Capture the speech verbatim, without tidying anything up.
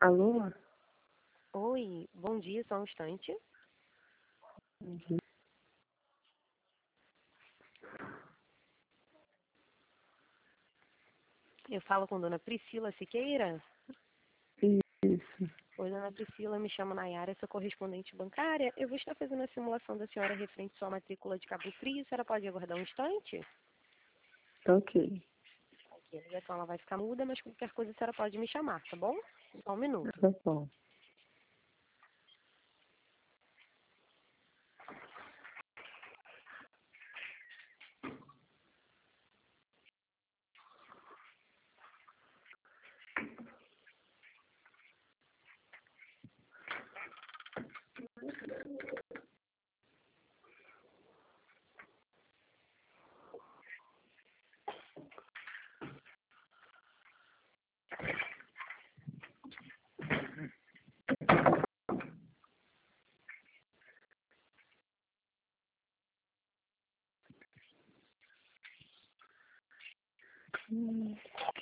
Alô? Oi, bom dia, só um instante. Uhum. Eu falo com dona Priscila Siqueira. Isso. Oi, dona Priscila, me chamo Nayara, sou correspondente bancária. Eu vou estar fazendo a simulação da senhora referente à sua matrícula de Cabo Frio. A senhora pode aguardar um instante? Tá ok. Aqui, a ligação ela vai ficar muda, mas qualquer coisa a senhora pode me chamar, tá bom? Só um minuto. Tá bom. Hum.